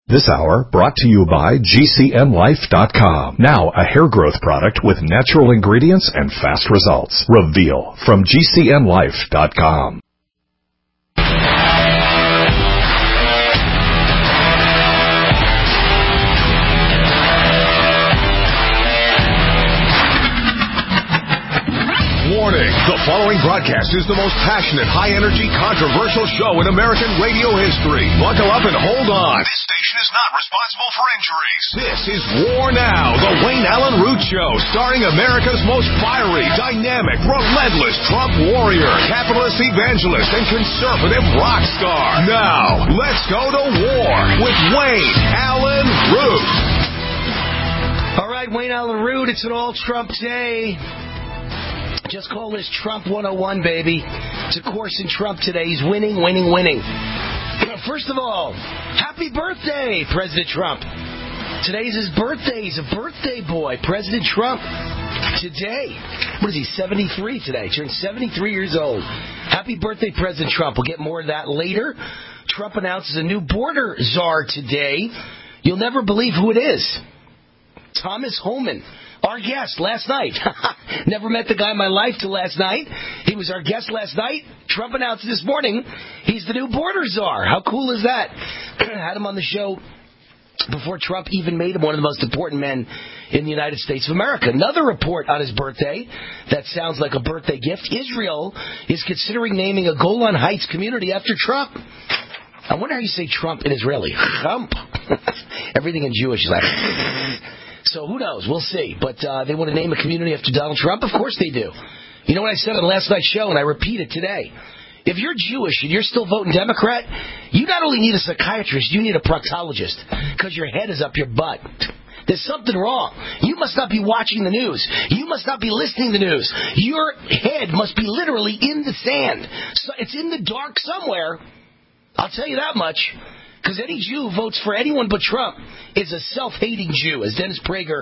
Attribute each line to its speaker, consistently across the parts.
Speaker 1: This hour brought to you by GCNlife.com. Now a hair growth product with natural ingredients and fast results. Reveal from GCNlife.com.
Speaker 2: Warning, the following broadcast is the most passionate, high-energy, controversial show in American radio history. Buckle up and hold on. This station is not responsible for injuries. This is War Now, the Wayne Allen Root Show, starring America's most fiery, dynamic, relentless Trump warrior, capitalist evangelist, and conservative rock star. Now, let's go to war with Wayne Allen Root.
Speaker 3: All right, Wayne Allen Root, it's an all-Trump day. Just call this Trump 101, baby. It's a course in Trump today. He's winning. First of all, happy birthday, President Trump. Today's his birthday. He's a birthday boy, President Trump. Today, what is he, 73 today? Turned 73 years old. Happy birthday, President Trump. We'll get more of that later. Trump announces a new border czar today. You'll never believe who it is. Thomas Homan. Our guest last night. Never met the guy in my life till last night. He was our guest last night. Trump announced this morning he's the new border czar. How cool is that? Had him on the show before Trump even made him one of the most important men in the United States of America. Another report on his birthday that sounds like a birthday gift. Israel is considering naming a Golan Heights community after Trump. I wonder how you say Trump in Israeli. Trump. Everything in Jewish is like... So who knows? We'll see. But they want to name a community after Donald Trump? Of course they do. You know what I said on last night's show, and I repeat it today. If you're Jewish and you're still voting Democrat, you not only need a psychiatrist, you need a proctologist because your head is up your butt. There's something wrong. You must not be watching the news. You must not be listening to the news. Your head must be literally in the sand. So it's in the dark somewhere. I'll tell you that much. Because any Jew who votes for anyone but Trump is a self-hating Jew, as Dennis Prager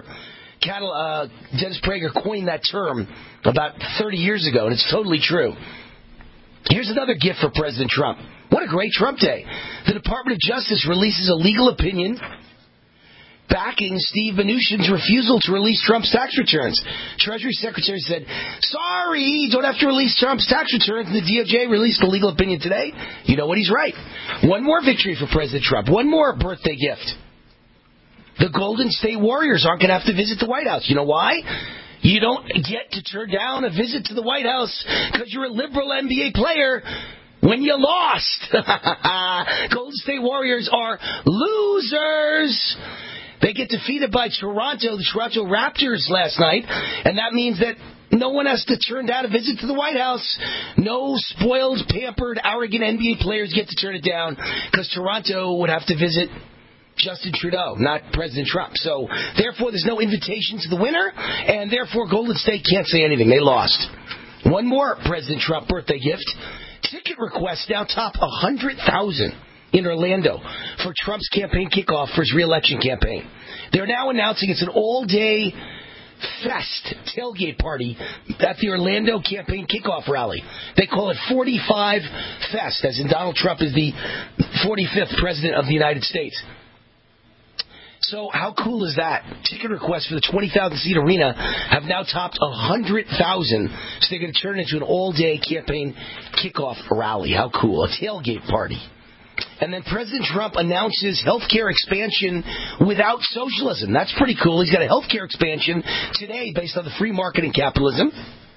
Speaker 3: coined that term about 30 years ago, and it's totally true. Here's another gift for President Trump. What a great Trump day. The Department of Justice releases a legal opinion backing Steve Mnuchin's refusal to release Trump's tax returns. Treasury Secretary said, sorry, you don't have to release Trump's tax returns. And the DOJ released a legal opinion today. You know what? He's right. One more victory for President Trump. One more birthday gift. The Golden State Warriors aren't going to have to visit the White House. You know why? You don't get to turn down a visit to the White House because you're a liberal NBA player when you lost. Golden State Warriors are losers. They get defeated by the Toronto Raptors last night, and that means that no one has to turn down a visit to the White House. No spoiled, pampered, arrogant NBA players get to turn it down because Toronto would have to visit Justin Trudeau, not President Trump. So, therefore, there's no invitation to the winner, and therefore Golden State can't say anything. They lost. One more President Trump birthday gift. Ticket requests now top 100,000. In Orlando for Trump's campaign kickoff for his re-election campaign. They're now announcing it's an all-day fest tailgate party at the Orlando campaign kickoff rally. They call it 45 Fest, as in Donald Trump is the 45th president of the United States. So how cool is that? Ticket requests for the 20,000-seat arena have now topped 100,000. So they're going to turn it into an all-day campaign kickoff rally. How cool. A tailgate party. And then President Trump announces healthcare expansion without socialism. That's pretty cool. He's got a healthcare expansion today based on the free market and capitalism.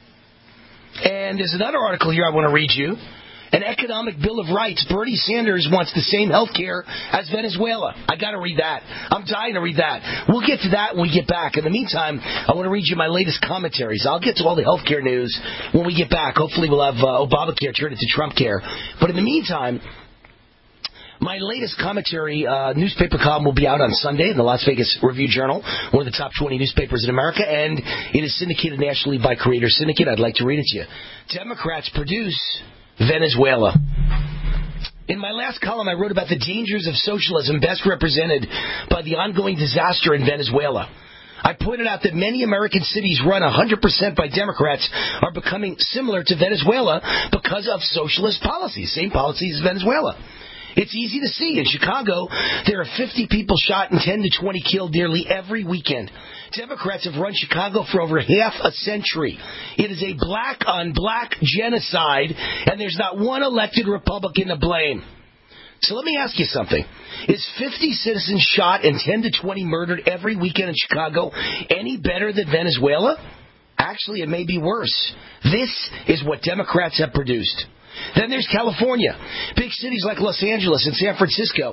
Speaker 3: And there's another article here I want to read you. An economic bill of rights. Bernie Sanders wants the same healthcare as Venezuela. I got to read that. I'm dying to read that. We'll get to that when we get back. In the meantime, I want to read you my latest commentaries. I'll get to all the healthcare news when we get back. Hopefully we'll have Obamacare turn into Trump care. But in the meantime, my latest commentary newspaper column will be out on Sunday in the Las Vegas Review-Journal, one of the top 20 newspapers in America, and it is syndicated nationally by Creator Syndicate. I'd like to read it to you. Democrats produce Venezuela. In my last column, I wrote about the dangers of socialism best represented by the ongoing disaster in Venezuela. I pointed out that many American cities run 100% by Democrats are becoming similar to Venezuela because of socialist policies, same policies as Venezuela. It's easy to see. In Chicago, there are 50 people shot and 10 to 20 killed nearly every weekend. Democrats have run Chicago for over half a century. It is a black-on-black genocide, and there's not one elected Republican to blame. So let me ask you something. Is 50 citizens shot and 10 to 20 murdered every weekend in Chicago any better than Venezuela? Actually, it may be worse. This is what Democrats have produced. Then there's California. Big cities like Los Angeles and San Francisco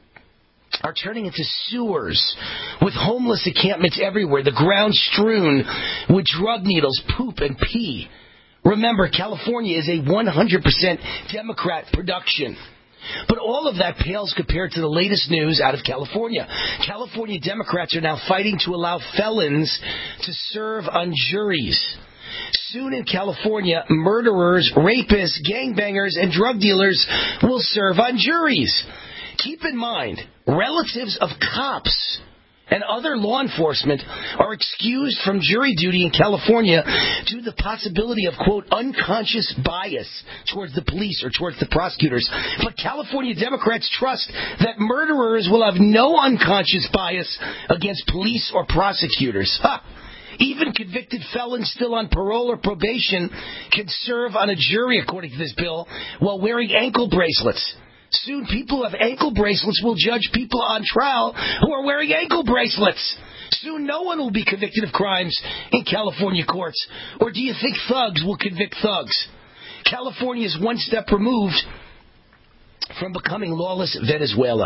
Speaker 3: are turning into sewers with homeless encampments everywhere, the ground strewn with drug needles, poop, and pee. Remember, California is a 100% Democrat production. But all of that pales compared to the latest news out of California. California Democrats are now fighting to allow felons to serve on juries. Soon in California, murderers, rapists, gangbangers, and drug dealers will serve on juries. Keep in mind, relatives of cops and other law enforcement are excused from jury duty in California due to the possibility of, quote, unconscious bias towards the police or towards the prosecutors. But California Democrats trust that murderers will have no unconscious bias against police or prosecutors. Even convicted felons still on parole or probation can serve on a jury, according to this bill, while wearing ankle bracelets. Soon, people who have ankle bracelets will judge people on trial who are wearing ankle bracelets. Soon, no one will be convicted of crimes in California courts. Or do you think thugs will convict thugs? California is one step removed from becoming lawless Venezuela.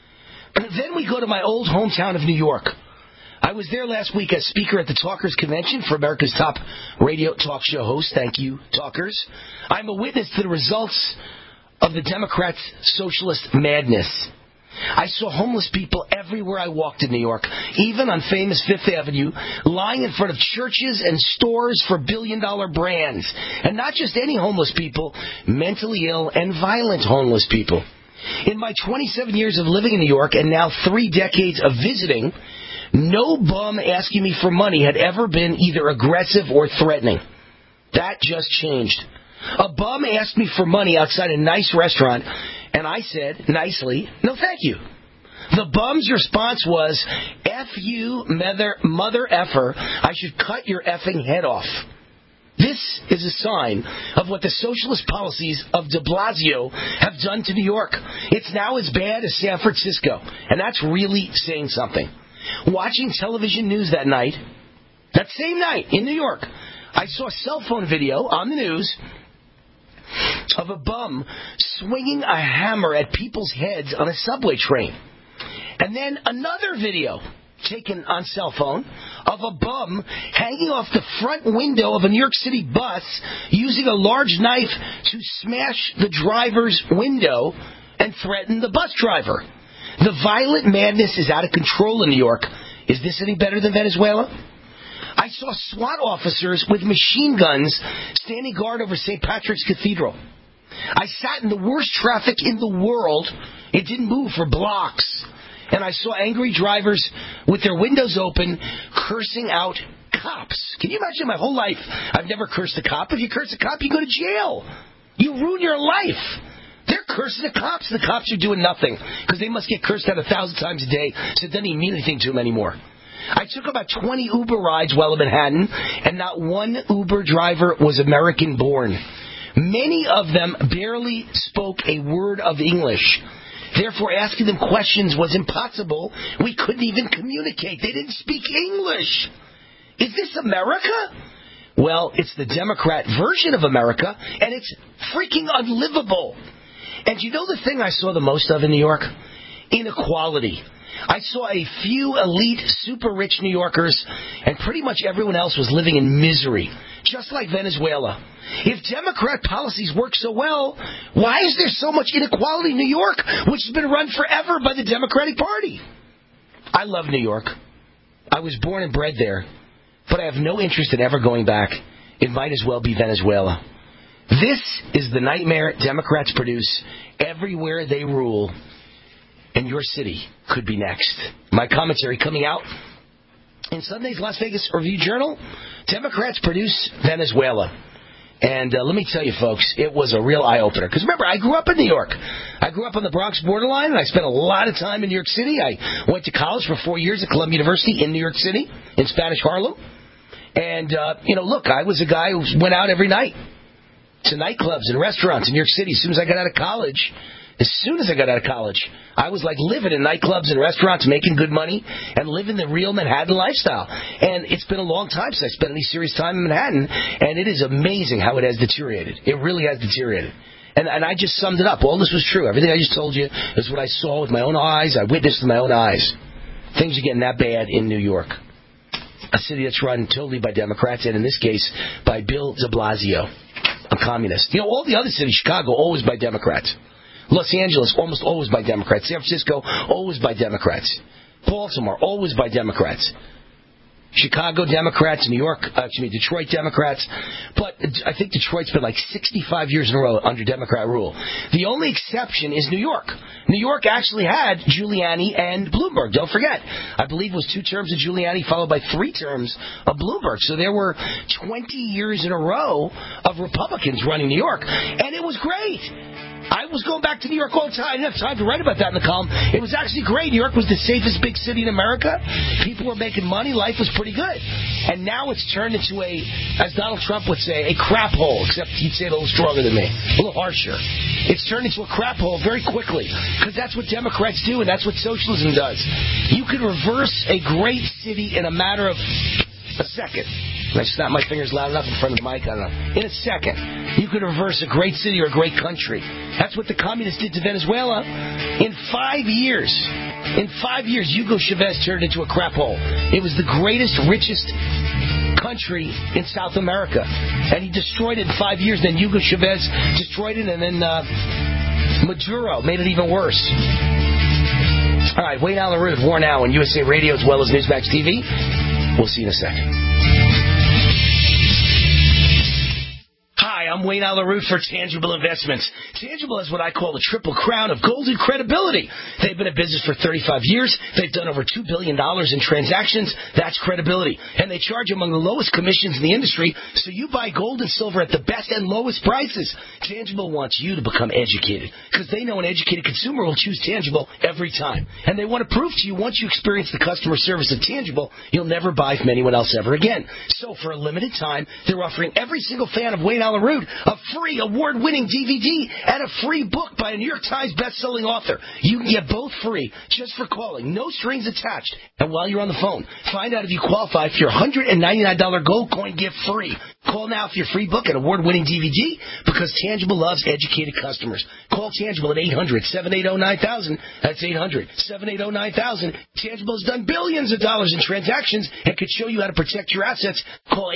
Speaker 3: Then we go to my old hometown of New York. I was there last week as speaker at the Talkers Convention for America's top radio talk show host. Thank you, Talkers. I'm a witness to the results of the Democrats' socialist madness. I saw homeless people everywhere I walked in New York, even on famous Fifth Avenue, lying in front of churches and stores for billion-dollar brands. And not just any homeless people, mentally ill and violent homeless people. In my 27 years of living in New York and now 3 decades of visiting, no bum asking me for money had ever been either aggressive or threatening. That just changed. A bum asked me for money outside a nice restaurant, and I said, nicely, no thank you. The bum's response was, F you, mother effer, I should cut your effing head off. This is a sign of what the socialist policies of de Blasio have done to New York. It's now as bad as San Francisco, and that's really saying something. Watching television news that night, that same night in New York, I saw a cell phone video on the news of a bum swinging a hammer at people's heads on a subway train. And then another video taken on cell phone of a bum hanging off the front window of a New York City bus using a large knife to smash the driver's window and threaten the bus driver. The violent madness is out of control in New York. Is this any better than Venezuela? I saw SWAT officers with machine guns standing guard over St. Patrick's Cathedral. I sat in the worst traffic in the world. It didn't move for blocks. And I saw angry drivers with their windows open cursing out cops. Can you imagine? My whole life, I've never cursed a cop. If you curse a cop, you go to jail. You ruin your life. They're cursing the cops. The cops are doing nothing because they must get cursed out 1,000 times a day, so it doesn't even mean anything to them anymore. I took about 20 Uber rides while in Manhattan, and not one Uber driver was American-born. Many of them barely spoke a word of English. Therefore, asking them questions was impossible. We couldn't even communicate. They didn't speak English. Is this America? Well, it's the Democrat version of America, and it's freaking unlivable. And you know the thing I saw the most of in New York? Inequality. I saw a few elite, super rich New Yorkers, and pretty much everyone else was living in misery, just like Venezuela. If Democrat policies work so well, why is there so much inequality in New York, which has been run forever by the Democratic Party? I love New York. I was born and bred there, but I have no interest in ever going back. It might as well be Venezuela. This is the nightmare Democrats produce everywhere they rule. And your city could be next. My commentary coming out in Sunday's Las Vegas Review Journal. Democrats produce Venezuela. And let me tell you, folks, it was a real eye-opener. Because remember, I grew up in New York. I grew up on the Bronx borderline, and I spent a lot of time in New York City. I went to college for 4 years at Columbia University in New York City, in Spanish Harlem. And, look, I was a guy who went out every night to nightclubs and restaurants in New York City as soon as I got out of college. As soon as I got out of college, I was like living in nightclubs and restaurants, making good money, and living the real Manhattan lifestyle. And it's been a long time since I spent any serious time in Manhattan, and it is amazing how it has deteriorated. It really has deteriorated. And I just summed it up. All this was true. Everything I just told you is what I saw with my own eyes. I witnessed with my own eyes. Things are getting that bad in New York. A city that's run totally by Democrats, and in this case, by Bill de Blasio, a communist. All the other cities, Chicago, always by Democrats. Los Angeles, almost always by Democrats. San Francisco, always by Democrats. Baltimore, always by Democrats. Chicago, Democrats. Detroit, Democrats. But I think Detroit's been like 65 years in a row under Democrat rule. The only exception is New York. New York actually had Giuliani and Bloomberg. Don't forget. I believe it was 2 terms of Giuliani followed by 3 terms of Bloomberg. So there were 20 years in a row of Republicans running New York. And it was great. I was going back to New York all the time. I didn't have time to write about that in the column. It was actually great. New York was the safest big city in America. People were making money. Life was pretty good. And now it's turned into as Donald Trump would say, a crap hole, except he'd say it a little stronger than me, a little harsher. It's turned into a crap hole very quickly because that's what Democrats do and that's what socialism does. You can reverse a great city in a matter of a second. I snap my fingers loud enough in front of the mic? I don't know. In a second, you could reverse a great city or a great country. That's what the communists did to Venezuela. In 5 years, Hugo Chavez turned into a crap hole. It was the greatest, richest country in South America. And he destroyed it in 5 years. Then Hugo Chavez destroyed it, and then Maduro made it even worse. All right, Wayne Allyn Root, War Now on USA Radio as well as Newsmax TV. We'll see you in a second. Hi, I'm Wayne Allyn Root for Tangible Investments. Tangible is what I call the triple crown of golden credibility. They've been in business for 35 years. They've done over $2 billion in transactions. That's credibility. And they charge among the lowest commissions in the industry, so you buy gold and silver at the best and lowest prices. Tangible wants you to become educated, because they know an educated consumer will choose Tangible every time. And they want to prove to you, once you experience the customer service of Tangible, you'll never buy from anyone else ever again. So for a limited time, they're offering every single fan of Wayne Allyn Root a free award-winning DVD and a free book by a New York Times best-selling author. You can get both free just for calling. No strings attached. And while you're on the phone, find out if you qualify for your $199 gold coin gift free. Call now for your free book and award-winning DVD, because Tangible loves educated customers. Call Tangible at 800-780-9000. That's 800-780-9000. Tangible has done billions of dollars in transactions and could show you how to protect your assets. Call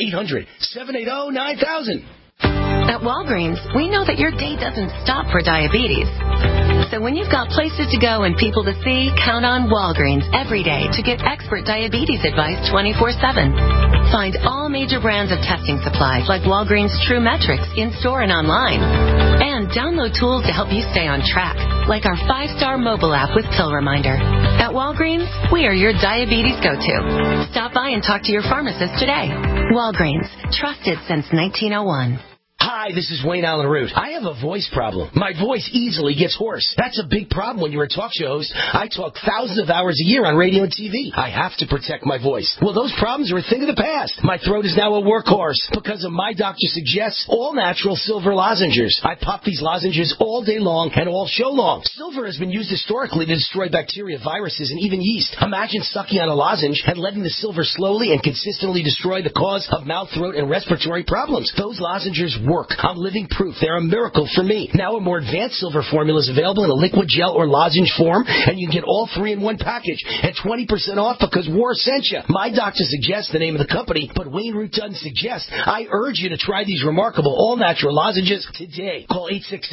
Speaker 3: 800-780-9000.
Speaker 4: At Walgreens, we know that your day doesn't stop for diabetes. So when you've got places to go and people to see, count on Walgreens every day to get expert diabetes advice 24/7. Find all major brands of testing supplies like Walgreens True Metrics in-store and online. And download tools to help you stay on track, like our 5-star mobile app with pill reminder. At Walgreens, we are your diabetes go-to. Stop by and talk to your pharmacist today. Walgreens, trusted since 1901.
Speaker 3: Hi, this is Wayne Allyn Root. I have a voice problem. My voice easily gets hoarse. That's a big problem when you're a talk show host. I talk thousands of hours a year on radio and TV. I have to protect my voice. Well, those problems are a thing of the past. My throat is now a workhorse because of My Doctor Suggests all-natural silver lozenges. I pop these lozenges all day long and all show long. Silver has been used historically to destroy bacteria, viruses, and even yeast. Imagine sucking on a lozenge and letting the silver slowly and consistently destroy the cause of mouth, throat, and respiratory problems. Those lozenges work. I'm living proof. They're a miracle for me. Now a more advanced silver formula is available in a liquid gel or lozenge form, and you can get all 3 in one package at 20% off because War sent you. My Doctor Suggests the name of the company, but Wayne Root doesn't suggest. I urge you to try these remarkable all-natural lozenges today. Call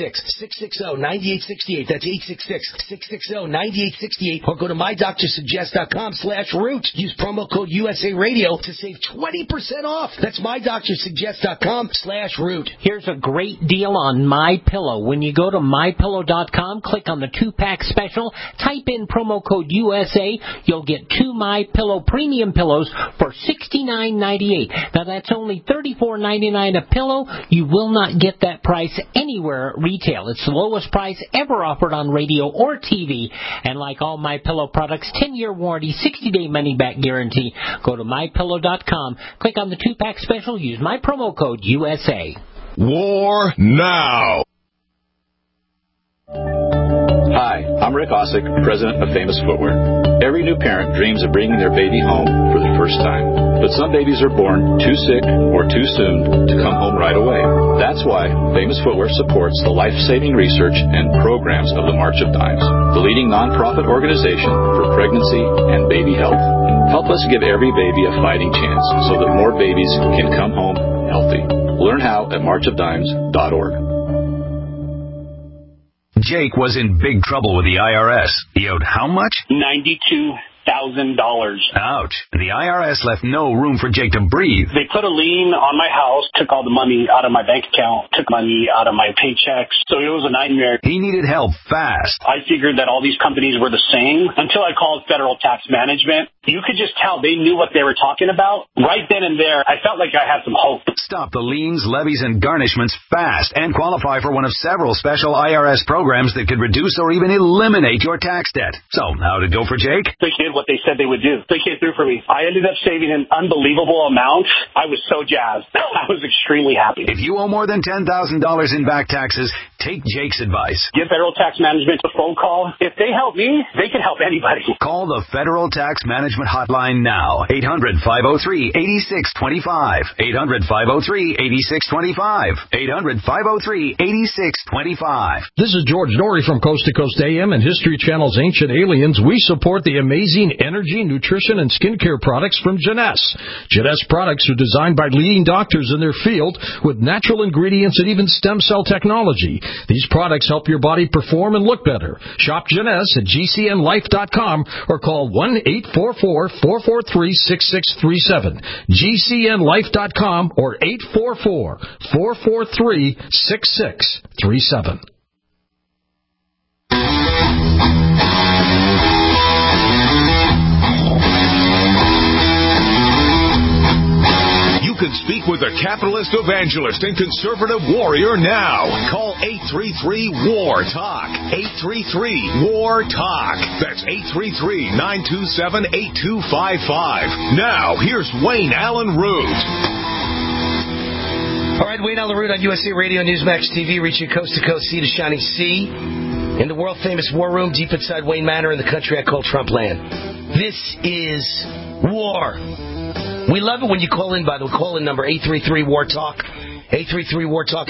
Speaker 3: 866-660-9868. That's 866-660-9868. Or go to mydoctorsuggest.com/root. Use promo code USA Radio to save 20% off. That's mydoctorsuggest.com/root.
Speaker 5: Here's a great deal on MyPillow. When you go to MyPillow.com, click on the 2-pack special, type in promo code USA, you'll get 2 MyPillow premium pillows for $69.98. Now that's only $34.99 a pillow. You will not get that price anywhere at retail. It's the lowest price ever offered on radio or TV. And like all MyPillow products, 10-year warranty, 60-day money-back guarantee. Go to MyPillow.com, click on the 2-pack special, use my promo code USA.
Speaker 2: War now.
Speaker 6: Hi, I'm Rick Osick, president of Famous Footwear. Every new parent dreams of bringing their baby home for the first time. But some babies are born too sick or too soon to come home right away. That's why Famous Footwear supports the life-saving research and programs of the March of Dimes, the leading nonprofit organization for pregnancy and baby health. Help us give every baby a fighting chance so that more babies can come home healthy. Learn how at marchofdimes.org.
Speaker 2: Jake was in big trouble with the IRS. He owed how much?
Speaker 7: $92,000.
Speaker 2: Ouch. The IRS left no room for Jake to breathe.
Speaker 7: They put a lien on my house, took all the money out of my bank account, took money out of my paychecks. So it was a nightmare.
Speaker 2: He needed help fast.
Speaker 7: I figured that all these companies were the same until I called Federal Tax Management. You could just tell they knew what they were talking about. Right then and there, I felt like I had some hope.
Speaker 2: Stop the liens, levies, and garnishments fast and qualify for one of several special IRS programs that could reduce or even eliminate your tax debt. So, how did it go for Jake?
Speaker 7: They did what they said they would do. They came through for me. I ended up saving an unbelievable amount. I was so jazzed. I was extremely happy.
Speaker 2: If you owe more than $10,000 in back taxes, take Jake's advice.
Speaker 7: Give Federal Tax Management a phone call. If they help me, they can help anybody.
Speaker 2: Call the Federal Tax Management Hotline now. 800-503-8625. 800-503-8625. 800-503-8625.
Speaker 8: This is George Norrie from Coast to Coast AM and History Channel's Ancient Aliens. We support the amazing energy, nutrition, and skincare products from Jeunesse. Jeunesse products are designed by leading doctors in their field with natural ingredients and even stem cell technology. These products help your body perform and look better. Shop Jeunesse at GCNlife.com or call 1-844-443-6637. GCNlife.com or 844-443-6637.
Speaker 2: You can speak with a capitalist evangelist and conservative warrior now. Call 833-WAR-TALK. 833-WAR-TALK. That's 833-927-8255. Now, here's Wayne Allen Root.
Speaker 3: All right, Wayne Allen Root on USA Radio, Newsmax TV, reaching coast to coast, sea to shining sea. In the world-famous war room deep inside Wayne Manor in the country I call Trump land. This is war. We love it when you call in, by the way. Call in number 833-WAR-TALK. 833-WAR-TALK,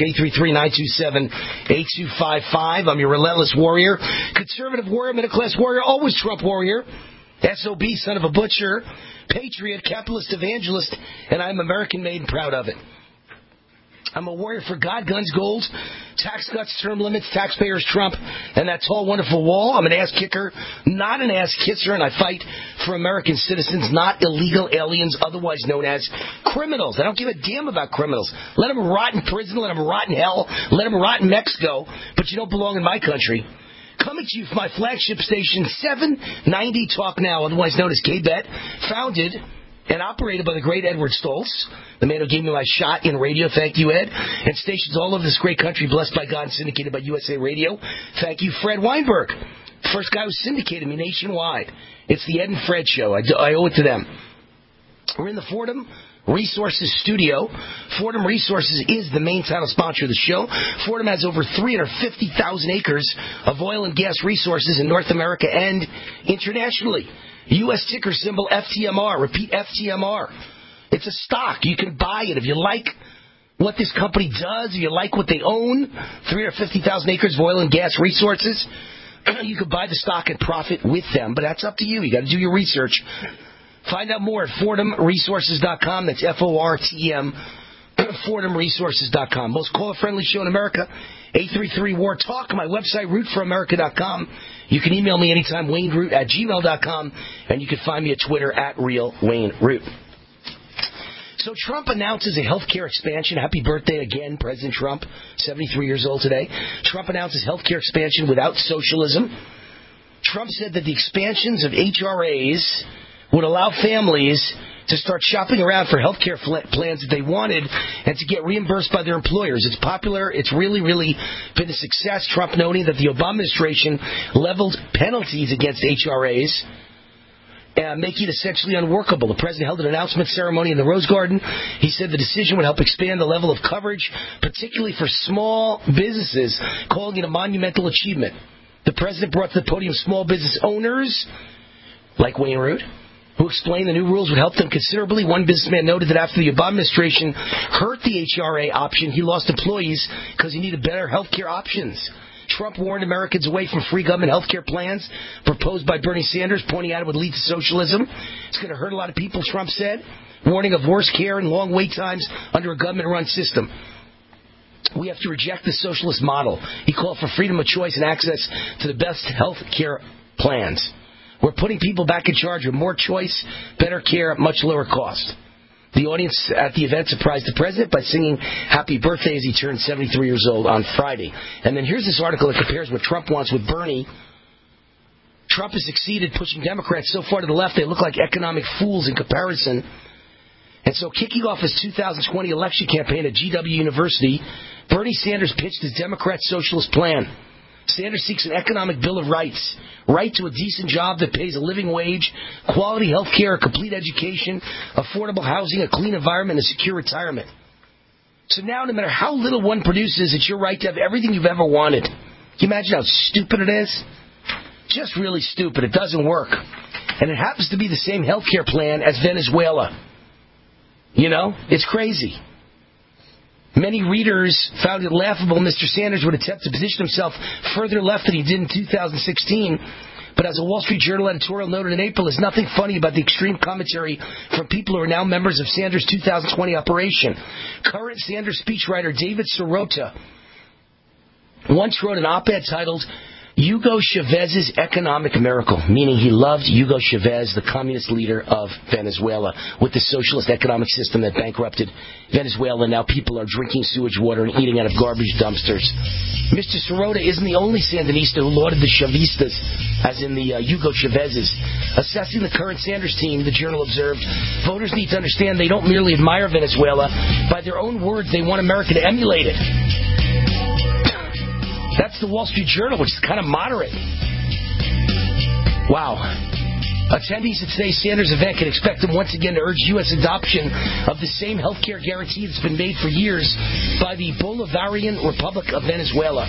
Speaker 3: 833-927-8255. I'm your relentless warrior. Conservative warrior, middle-class warrior, always Trump warrior. SOB, son of a butcher. Patriot, capitalist evangelist. And I'm American-made and proud of it. I'm a warrior for God, guns, gold, tax cuts, term limits, taxpayers, Trump, and that tall, wonderful wall. I'm an ass kicker, not an ass kisser, and I fight for American citizens, not illegal aliens, otherwise known as criminals. I don't give a damn about criminals. Let them rot in prison, let them rot in hell, let them rot in Mexico, but you don't belong in my country. Coming to you from my flagship station, 790 Talk Now, otherwise known as K-Bet, founded and operated by the great Edward Stoltz, the man who gave me my shot in radio. Thank you, Ed. And stations all over this great country, blessed by God and syndicated by USA Radio. Thank you, Fred Weinberg. First guy who syndicated me nationwide. It's the Ed and Fred Show. I owe it to them. We're in the Fordham Resources studio. Fordham Resources is the main title sponsor of the show. Fordham has over 350,000 acres of oil and gas resources in North America and internationally. U.S. ticker symbol FTMR. Repeat, FTMR. It's a stock. You can buy it. If you like what this company does, if you like what they own, 350,000 acres of oil and gas resources, you can buy the stock and profit with them. But that's up to you. You got to do your research. Find out more at FordhamResources.com. That's FORTM. FordhamResources.com. Most caller-friendly show in America. 833-WAR-TALK. My website, RootForAmerica.com. You can email me anytime, WayneRoot@gmail.com. And you can find me at Twitter at RealWayneRoot. So Trump announces a health care expansion. Happy birthday again, President Trump, 73 years old today. Trump announces health care expansion without socialism. Trump said that the expansions of HRAs would allow families to start shopping around for health care plans that they wanted and to get reimbursed by their employers. It's popular. It's really, really been a success. Trump noting that the Obama administration leveled penalties against HRAs, making it essentially unworkable. The president held an announcement ceremony in the Rose Garden. He said the decision would help expand the level of coverage, particularly for small businesses, calling it a monumental achievement. The president brought to the podium small business owners, like Wayne Root, who explained the new rules would help them considerably. One businessman noted that after the Obama administration hurt the HRA option, he lost employees because he needed better health care options. Trump warned Americans away from free government health care plans proposed by Bernie Sanders, pointing out it would lead to socialism. It's going to hurt a lot of people, Trump said, warning of worse care and long wait times under a government-run system. We have to reject the socialist model. He called for freedom of choice and access to the best health care plans. We're putting people back in charge with more choice, better care, at much lower cost. The audience at the event surprised the president by singing happy birthday as he turned 73 years old on Friday. And then here's this article that compares what Trump wants with Bernie. Trump has succeeded pushing Democrats so far to the left they look like economic fools in comparison. And so kicking off his 2020 election campaign at GW University, Bernie Sanders pitched his Democrat socialist plan. Sanders seeks an economic bill of rights, right to a decent job that pays a living wage, quality health care, a complete education, affordable housing, a clean environment, and a secure retirement. So now, no matter how little one produces, it's your right to have everything you've ever wanted. Can you imagine how stupid it is? Just really stupid. It doesn't work. And it happens to be the same health care plan as Venezuela. You know, it's crazy. Many readers found it laughable Mr. Sanders would attempt to position himself further left than he did in 2016. But as a Wall Street Journal editorial noted in April, there's nothing funny about the extreme commentary from people who are now members of Sanders' 2020 operation. Current Sanders speechwriter David Sirota once wrote an op-ed titled Hugo Chávez's Economic Miracle, meaning he loved Hugo Chávez, the communist leader of Venezuela, with the socialist economic system that bankrupted Venezuela. Now people are drinking sewage water and eating out of garbage dumpsters. Mr. Sirota isn't the only Sandinista who lauded the Chavistas, as in the Hugo Chávez's. Assessing the current Sanders team, the Journal observed, voters need to understand they don't merely admire Venezuela. By their own words, they want America to emulate it. That's the Wall Street Journal, which is kind of moderate. Wow. Attendees at today's Sanders event can expect him once again to urge U.S. adoption of the same health care guarantee that's been made for years by the Bolivarian Republic of Venezuela.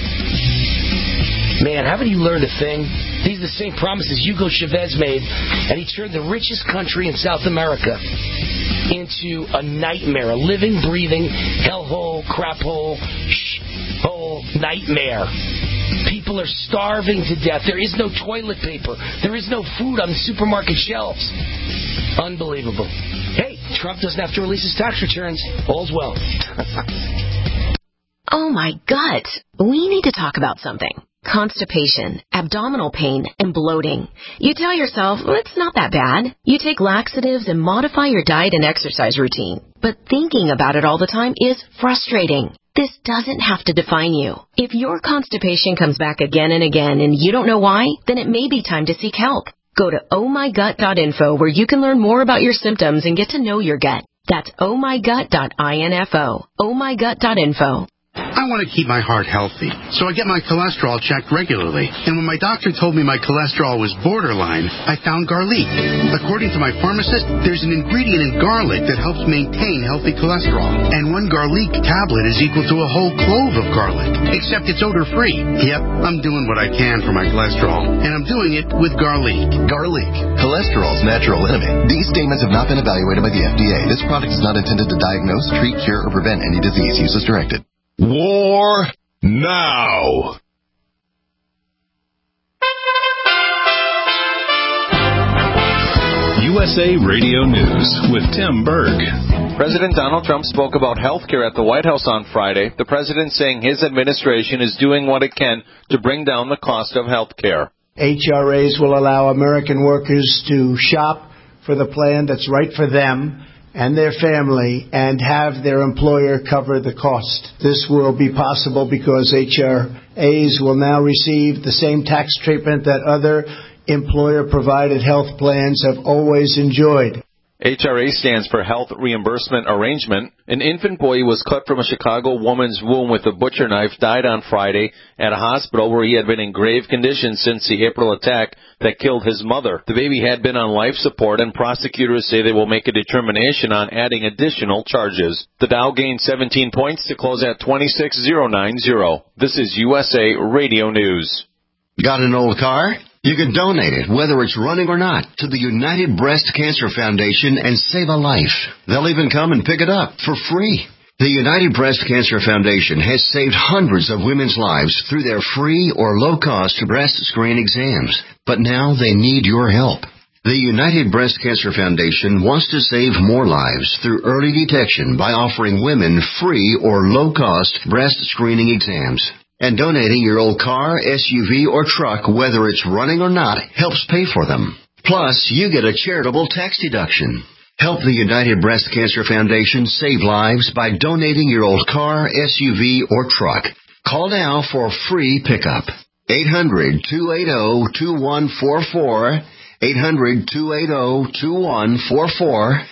Speaker 3: Man, haven't you learned a thing? These are the same promises Hugo Chávez made, and he turned the richest country in South America into a nightmare, a living, breathing hellhole, crap hole, hole, nightmare. People are starving to death. There is no toilet paper. There is no food on the supermarket shelves. Unbelievable. Hey, Trump doesn't have to release his tax returns. All's well.
Speaker 4: Oh, my gut. We need to talk about something. Constipation, abdominal pain, and bloating. You tell yourself, well, it's not that bad. You take laxatives and modify your diet and exercise routine. But thinking about it all the time is frustrating. This doesn't have to define you. If your constipation comes back again and again and you don't know why, then it may be time to seek help. Go to ohmygut.info where you can learn more about your symptoms and get to know your gut. That's ohmygut.info. ohmygut.info.
Speaker 9: I want to keep my heart healthy, so I get my cholesterol checked regularly. And when my doctor told me my cholesterol was borderline, I found garlic. According to my pharmacist, there's an ingredient in garlic that helps maintain healthy cholesterol. And one garlic tablet is equal to a whole clove of garlic, except it's odor-free. Yep, I'm doing what I can for my cholesterol, and I'm doing it with garlic.
Speaker 10: Garlic, cholesterol's natural enemy. These statements have not been evaluated by the FDA. This product is not intended to diagnose, treat, cure, or prevent any disease. Use as directed.
Speaker 2: War now. USA Radio News with Tim Berg.
Speaker 11: President Donald Trump spoke about health care at the White House on Friday, the president saying his administration is doing what it can to bring down the cost of health care.
Speaker 12: HRAs will allow American workers to shop for the plan that's right for them and their family and have their employer cover the cost. This will be possible because HRAs will now receive the same tax treatment that other employer-provided health plans have always enjoyed.
Speaker 11: HRA stands for Health Reimbursement Arrangement. An infant boy was cut from a Chicago woman's womb with a butcher knife, died on Friday at a hospital where he had been in grave condition since the April attack that killed his mother. The baby had been on life support, and prosecutors say they will make a determination on adding additional charges. The Dow gained 17 points to close at 26,090. This is USA Radio News.
Speaker 13: Got an old car? You can donate it, whether it's running or not, to the United Breast Cancer Foundation and save a life. They'll even come and pick it up for free. The United Breast Cancer Foundation has saved hundreds of women's lives through their free or low-cost breast screen exams. But now they need your help. The United Breast Cancer Foundation wants to save more lives through early detection by offering women free or low-cost breast screening exams. And donating your old car, SUV, or truck, whether it's running or not, helps pay for them. Plus, you get a charitable tax deduction. Help the United Breast Cancer Foundation save lives by donating your old car, SUV, or truck. Call now for free pickup. 800-280-2144. 800-280-2144.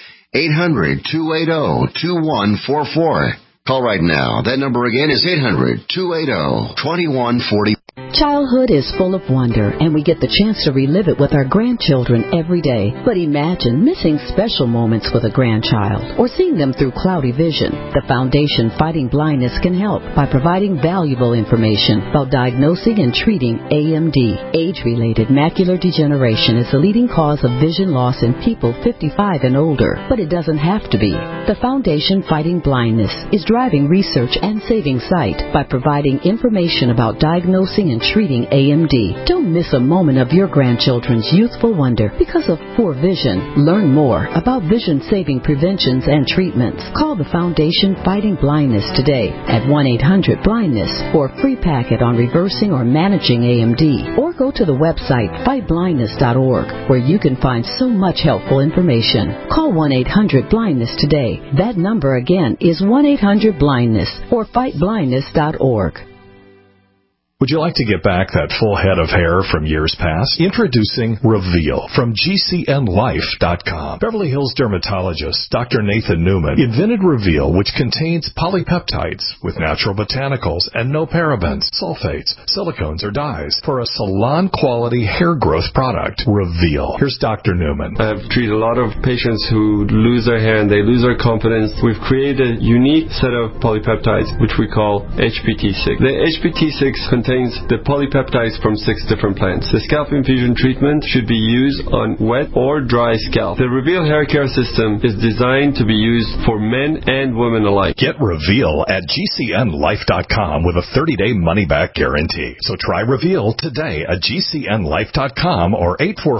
Speaker 13: 800-280-2144. Call right now. That number again is 800-280-2140.
Speaker 14: Childhood is full of wonder, and we get the chance to relive it with our grandchildren every day. But imagine missing special moments with a grandchild or seeing them through cloudy vision. The Foundation Fighting Blindness can help by providing valuable information about diagnosing and treating AMD. Age-related macular degeneration is the leading cause of vision loss in people 55 and older, but it doesn't have to be. The Foundation Fighting Blindness is driving research and saving sight by providing information about diagnosing and treating AMD. Don't miss a moment of your grandchildren's youthful wonder because of poor vision. Learn more about vision-saving preventions and treatments. Call the Foundation Fighting Blindness today at 1-800-BLINDNESS for a free packet on reversing or managing AMD. Or go to the website fightblindness.org where you can find so much helpful information. Call 1-800-BLINDNESS today. That number again is 1-800-BLINDNESS or fightblindness.org.
Speaker 1: Would you like to get back that full head of hair from years past? Introducing Reveal from GCNLife.com. Beverly Hills dermatologist Dr. Nathan Newman invented Reveal, which contains polypeptides with natural botanicals and no parabens, sulfates, silicones, or dyes for a salon-quality hair growth product. Reveal. Here's Dr. Newman.
Speaker 15: I've treated a lot of patients who lose their hair and they lose their confidence. We've created a unique set of polypeptides, which we call HPT6. The HPT6 contains the polypeptides from 6 different plants. The scalp infusion treatment should be used on wet or dry scalp. The Reveal hair care system is designed to be used for men and women alike.
Speaker 1: Get Reveal at GCNLife.com with a 30-day money-back guarantee. So try Reveal today at GCNLife.com or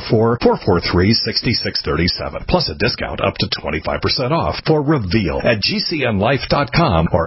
Speaker 1: 844-443-6637. Plus a discount up to 25% off for Reveal at GCNLife.com or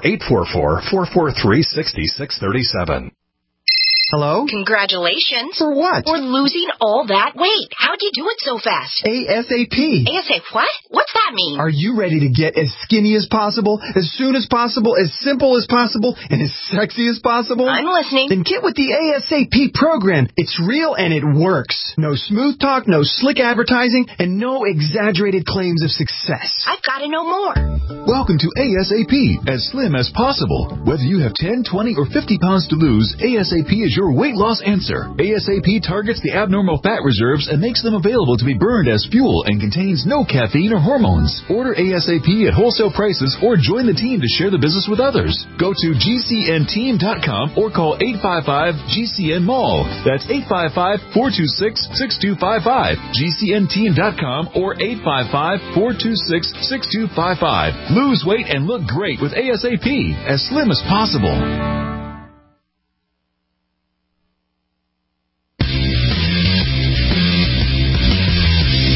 Speaker 1: 844-443-6637.
Speaker 16: Hello?
Speaker 17: Congratulations.
Speaker 16: For what?
Speaker 17: For losing all that weight. How'd you do it so fast?
Speaker 16: ASAP.
Speaker 17: ASAP what? What's that mean?
Speaker 16: Are you ready to get as skinny as possible, as soon as possible, as simple as possible, and as sexy as possible?
Speaker 17: I'm listening.
Speaker 16: Then get with the ASAP program. It's real and it works. No smooth talk, no slick advertising, and no exaggerated claims of success.
Speaker 17: I've got to know more.
Speaker 18: Welcome to ASAP, as slim as possible. Whether you have 10, 20, or 50 pounds to lose, ASAP is your weight loss answer. ASAP targets the abnormal fat reserves and makes them available to be burned as fuel and contains no caffeine or hormones. Order ASAP at wholesale prices or join the team to share the business with others. Go to GCNteam.com or call 855-GCN-MALL. That's 855-426-6255. GCNteam.com or 855-426-6255. Lose weight and look great with ASAP, as slim as possible.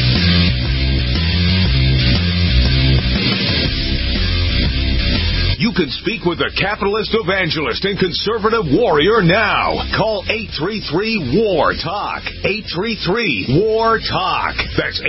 Speaker 2: You can speak with a capitalist evangelist and conservative warrior now. Call 833-WAR-TALK. 833-WAR-TALK. That's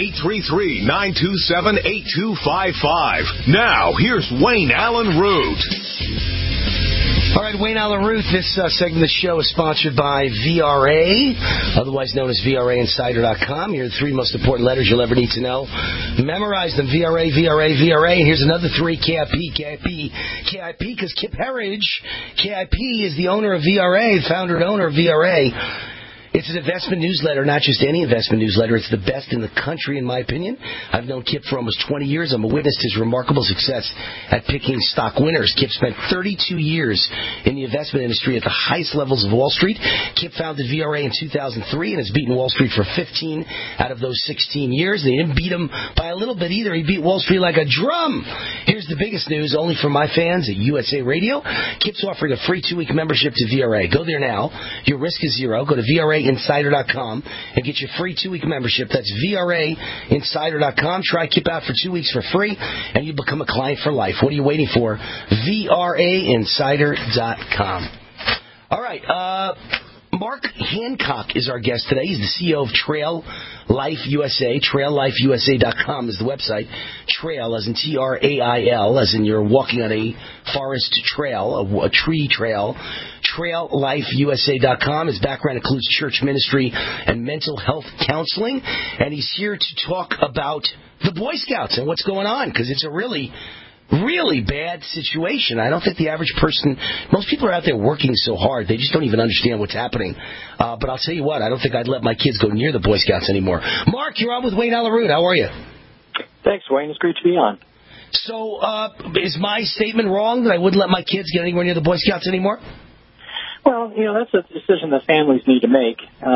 Speaker 2: 833-927-8255. Now, here's Wayne Allen Root.
Speaker 3: All right, Wayne Allen Root. This segment of the show is sponsored by VRA, otherwise known as VRAinsider.com. Here are the three most important letters you'll ever need to know. Memorize them. VRA, VRA, VRA. And here's another three. KIP, KIP, KIP, because Kip Herridge, KIP, is the owner of VRA, founder and owner of VRA. It's an investment newsletter, not just any investment newsletter. It's the best in the country, in my opinion. I've known Kip for almost 20 years. I'm a witness to his remarkable success at picking stock winners. Kip spent 32 years in the investment industry at the highest levels of Wall Street. Kip founded VRA in 2003 and has beaten Wall Street for 15 out of those 16 years. And he didn't beat him by a little bit either. He beat Wall Street like a drum. Here's the biggest news, only for my fans at USA Radio. Kip's offering a free 2-week membership to VRA. Go there now. Your risk is zero. Go to VRAinsider.com and get your free 2-week membership. That's VRAinsider.com. Try Kip out for 2 weeks for free, and you become a client for life. What are you waiting for? VRAinsider.com. All right. Mark Hancock is our guest today. He's the CEO of Trail Life USA. TrailLifeUSA.com is the website. Trail, as in Trail, as in you're walking on a forest trail, a tree trail. TrailLifeUSA.com. His background includes church ministry and mental health counseling. And he's here to talk about the Boy Scouts and what's going on, because it's a really bad situation. I don't think the average person, most people are out there working so hard, they just don't even understand what's happening. But I'll tell you what, I don't think I'd let my kids go near the Boy Scouts anymore. Mark, you're on with Wayne Allen Root. How are you?
Speaker 19: Thanks, Wayne. It's great to be on.
Speaker 3: So, is my statement wrong that I wouldn't let my kids get anywhere near the Boy Scouts anymore?
Speaker 19: Well, that's a decision that families need to make.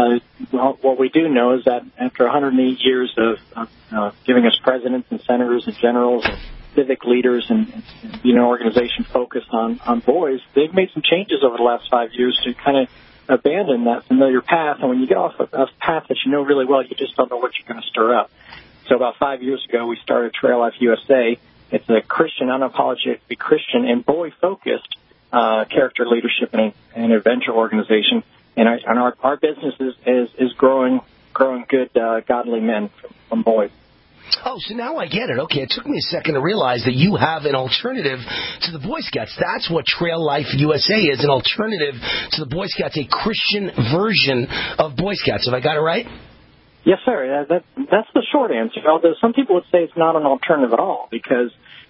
Speaker 19: What we do know is that after 108 years of giving us presidents and senators and generals and civic leaders and organization focused on boys, they've made some changes over the last 5 years to kind of abandon that familiar path. And when you get off a path that you know really well, you just don't know what you're going to stir up. So about 5 years ago, we started Trail Life USA. It's a Christian, unapologetically Christian, and boy-focused character leadership and adventure organization. And our business is growing good, godly men from boys.
Speaker 3: Oh, so now I get it. Okay, it took me a second to realize that you have an alternative to the Boy Scouts. That's what Trail Life USA is, an alternative to the Boy Scouts, a Christian version of Boy Scouts. Have I got it right?
Speaker 19: Yes, sir. That's the short answer. Although some people would say it's not an alternative at all, because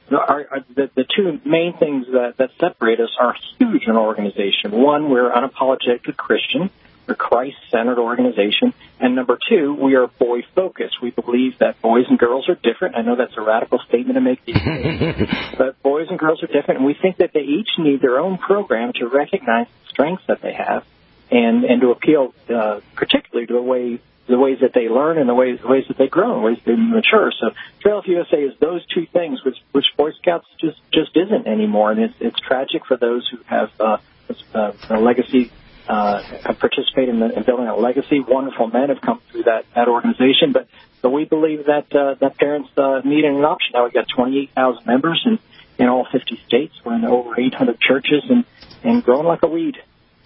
Speaker 19: the two main things that separate us are huge in an organization. One, we're unapologetically Christian. We're a Christ-centered organization. And number two, we are boy-focused. We believe that boys and girls are different. I know that's a radical statement to make these days, but boys and girls are different, and we think that they each need their own program to recognize the strengths that they have and to appeal particularly to the ways that they learn and the ways that they grow and the ways they mature. So Trail Life USA is those two things, which Boy Scouts just isn't anymore. And it's tragic for those who have a legacy, have participated in building a legacy. Wonderful men have come through that organization. But we believe that parents need an option. Now we've got 28,000 members in all 50 states. We're in over 800 churches and growing like a weed.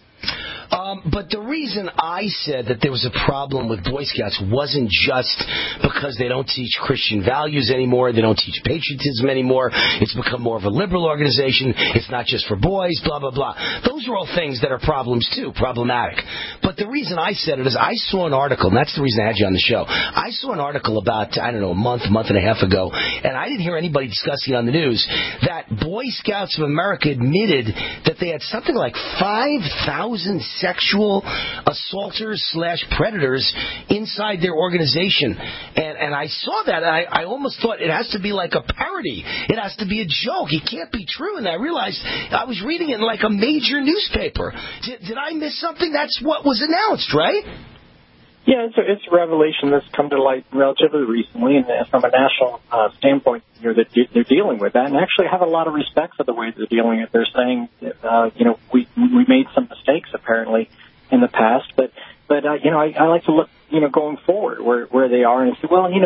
Speaker 3: But the reason I said that there was a problem with Boy Scouts wasn't just because they don't teach Christian values anymore, they don't teach patriotism anymore, it's become more of a liberal organization, it's not just for boys, blah, blah, blah. Those are all things that are problems too, problematic. But the reason I said it is I saw an article, and that's the reason I had you on the show. I saw an article about, a month and a half ago, and I didn't hear anybody discussing on the news that Boy Scouts of America admitted that they had something like 5,000 sexual assaulters / predators inside their organization. And I saw that, and I almost thought it has to be like a parody. It has to be a joke. It can't be true. And I realized I was reading it in like a major newspaper. Did I miss something? That's what was announced, right?
Speaker 19: Yeah, it's a revelation that's come to light relatively recently, and from a national standpoint, they're dealing with that, and actually have a lot of respect for the way they're dealing with it. They're saying, we made some mistakes apparently in the past, but I like to look, going forward where they are and say, well,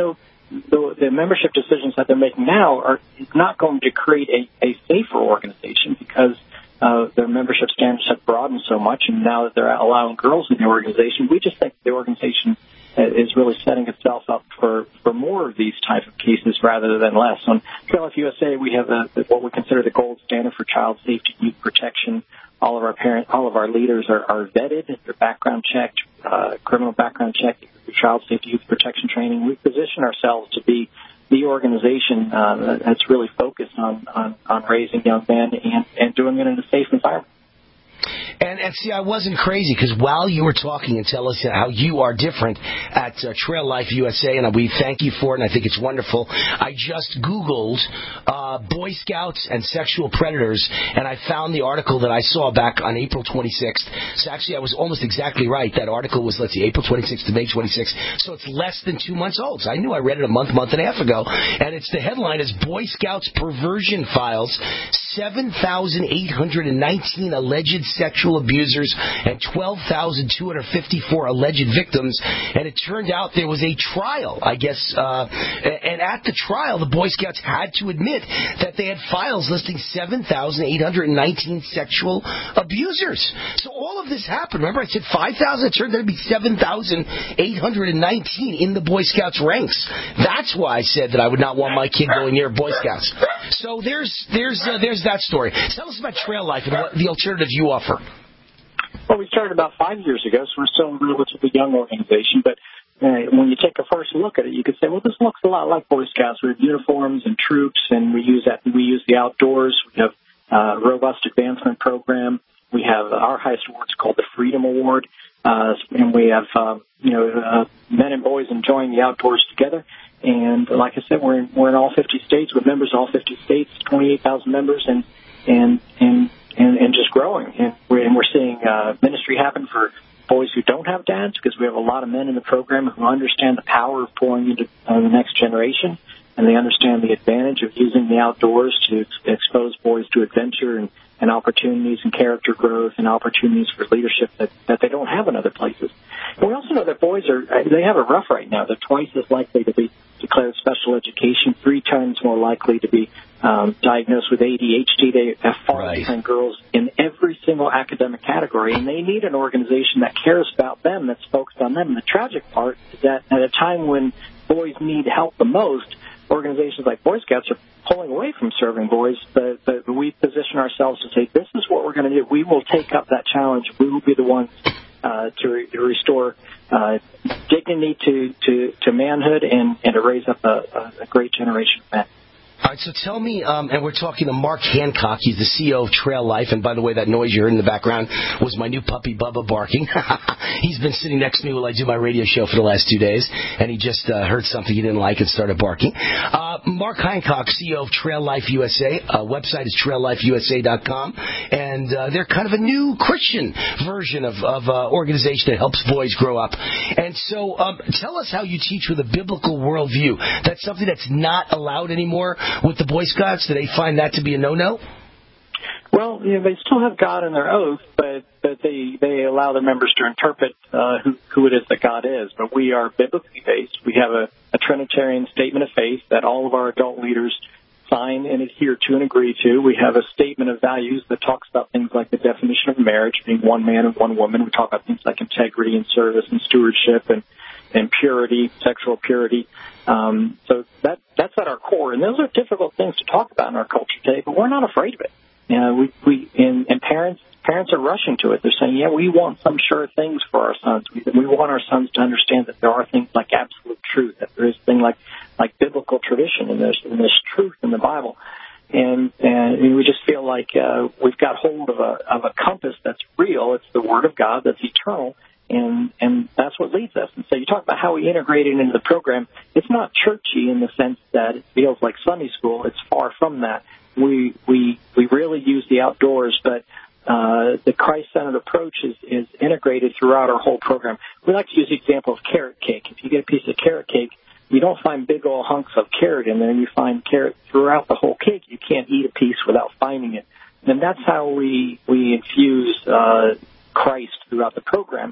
Speaker 19: the membership decisions that they're making now are not going to create a safer organization because their membership standards have broadened so much, and now that they're allowing girls in the organization, we just think the organization is really setting itself up for more of these type of cases rather than less. On Trail Life USA, we have what we consider the gold standard for child safety and youth protection. All of our leaders are vetted, they're background checked, criminal background checked, child safety youth protection training. We position ourselves to be the organization that's really focused on raising young men and doing it in a safe environment.
Speaker 3: And see, I wasn't crazy because while you were talking and tell us how you are different at Trail Life USA, and we thank you for it, and I think it's wonderful, I just Googled Boy Scouts and sexual predators, and I found the article that I saw back on April 26th. So actually, I was almost exactly right. That article was, April 26th to May 26th. So it's less than 2 months old. So I knew I read it a month and a half ago. And the headline is Boy Scouts Perversion Files, 7,819 alleged sexual abusers and 12,254 alleged victims. And it turned out there was a trial, I guess. And at the trial, the Boy Scouts had to admit that they had files listing 7,819 sexual abusers. So all of this happened. Remember I said 5,000? It turned out to be 7,819 in the Boy Scouts ranks. That's why I said that I would not want my kid going near Boy Scouts. So there's that story. Tell us about Trail Life and what the alternative you offer.
Speaker 19: Well, we started about 5 years ago, so we're still a relatively young organization, but when you take a first look at it, you could say, well, this looks a lot like Boy Scouts. We have uniforms and troops, and we use the outdoors. We have a robust advancement program. We have our highest award is called the Freedom Award, and we have men and boys enjoying the outdoors together. And like I said, we're in all 50 states with members in all 50 states, 28,000 members, and just growing. And we're seeing ministry happen for boys who don't have dads, because we have a lot of men in the program who understand the power of pouring into the next generation, and they understand the advantage of using the outdoors to expose boys to adventure and opportunities and character growth and opportunities for leadership that they don't have in other places. And we also know that boys they have it rough right now. They're twice as likely to be declared special education, 3 times more likely to be diagnosed with ADHD. They have far different girls in every single academic category, and they need an organization that cares about them, that's focused on them. And the tragic part is that at a time when boys need help the most, organizations like Boy Scouts are pulling away from serving boys, but we position ourselves to say, this is what we're going to do. We will take up that challenge. We will be the ones to restore dignity to manhood and to raise up a great generation of men.
Speaker 3: All right, so tell me, and we're talking to Mark Hancock. He's the CEO of Trail Life. And by the way, that noise you heard in the background was my new puppy, Bubba, barking. He's been sitting next to me while I do my radio show for the last 2 days, and he just heard something he didn't like and started barking. Mark Hancock, CEO of Trail Life USA. Website is traillifeusa.com. And they're kind of a new Christian version of organization that helps boys grow up. And so tell us how you teach with a biblical worldview. That's something that's not allowed anymore with the Boy Scouts. Do they find that to be a no-no?
Speaker 19: Well, they still have God in their oath, but they allow their members to interpret who it is that God is. But we are biblically based. We have a Trinitarian statement of faith that all of our adult leaders sign and adhere to and agree to. We have a statement of values that talks about things like the definition of marriage, being one man and one woman. We talk about things like integrity and service and stewardship and purity, sexual purity. So that's at our core, and those are difficult things to talk about in our culture today, but we're not afraid of it. And parents are rushing to it. They're saying, yeah, we want some sure things for our sons. We want our sons to understand that there are things like absolute truth, that there is things like biblical tradition, and there's truth in the Bible. And we just feel like we've got hold of a compass that's real. It's the Word of God that's eternal. And that's what leads us. And so you talk about how we integrate it into the program. It's not churchy in the sense that it feels like Sunday school. It's far from that. We really use the outdoors, but the Christ-centered approach is integrated throughout our whole program. We like to use the example of carrot cake. If you get a piece of carrot cake, you don't find big old hunks of carrot in there. You find carrot throughout the whole cake. You can't eat a piece without finding it. And that's how we infuse Christ throughout the program. So